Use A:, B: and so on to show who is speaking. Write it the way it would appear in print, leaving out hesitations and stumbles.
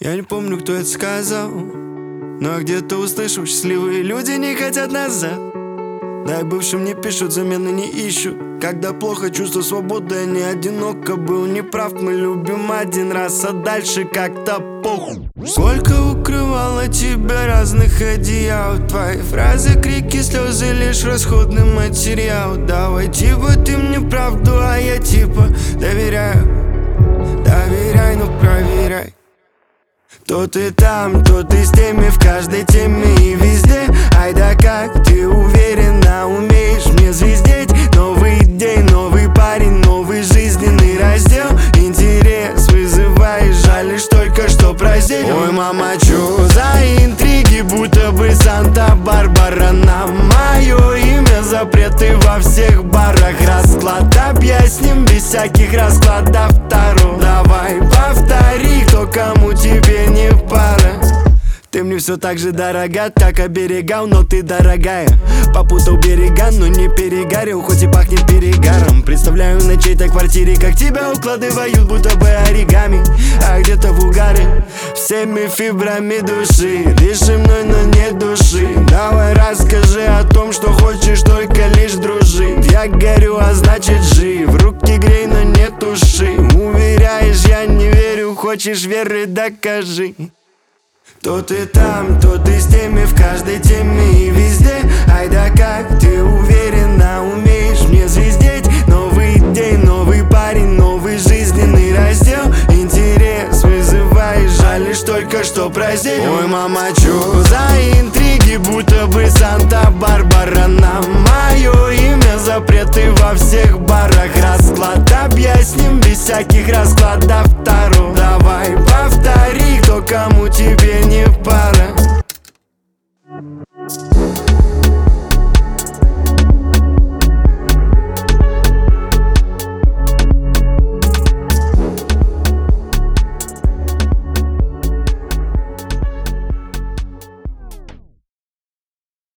A: Я не помню, кто это сказал, но где-то услышал: счастливые люди не хотят назад. Да и бывшим не пишут, замены не ищут. Когда плохо, чувство свободы, а не одиноко. Был неправ, мы любим один раз, а дальше как-то похуй. Сколько укрывало тебя разных одеял. Твои фразы, крики, слезы, лишь расходный материал. Давай типа ты мне правду, а я типа доверяю. Доверяй, но проверяй. То ты там, то ты с теми, в каждой теме и везде. Ай да как ты уверенно умеешь мне звездеть. Новый день, новый парень, новый жизненный раздел. Интерес вызываешь, жаль лишь только что праздник. Ой, мама, чё за интриги, будто бы Санта-Барбара. На мое имя запреты во всех барах. Расклад объясним без всяких раскладов Таро. Давай повтори, кто кому тебе не пара. Ты мне все так же дорога, так оберегал, но ты дорогая. Попутал берега, но не перегорел, хоть и пахнет перегаром. Представляю на чьей-то квартире, как тебя укладывают, будто бы оригами. А где-то в угаре, всеми фибрами души. Дыши мной, но нет души. Давай расскажи о том, что хочешь только лишь дружить. Я горю, а значит жив. Руки грей, но нет уши. Уверяешь, я не верю, хочешь веры, докажи. То ты там, то ты с теми, в каждой теме и везде. Ай да как ты уверенно умеешь мне звездеть. Новый день, новый парень, новый жизненный раздел. Интерес вызываешь, жаль лишь только что праздник. Ой, мама, чё за интриги, будто бы Санта-Барбара. На мое имя запреты во всех барах. Расклад объясним без всяких раскладов Таро. Давай повтори, кто кому